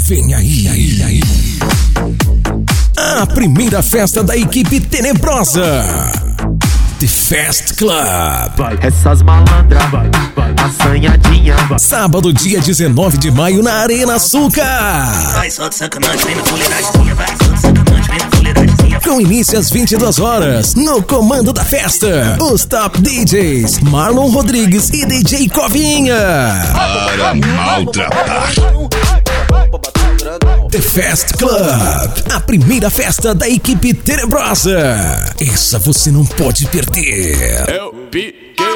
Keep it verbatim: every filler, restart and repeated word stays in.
Vem aí, aí, aí. A primeira festa da equipe tenebrosa. The Fest Club. Vai, essas malandras, vai, vai, assanhadinha. Vai. Sábado, dia dezenove de maio, na Arena Açúcar. Vai, só de sacanagem, vem na fuleiragemzinha. Vai, só de sacanagem, vem na fuleiragemzinha. Com início às vinte e duas horas, no comando da festa, os top D Js Marlon Rodrigues e D J Covinha. Para maltratar. The Fest Club, a primeira festa da equipe tenebrosa. Essa você não pode perder. Eu piquei.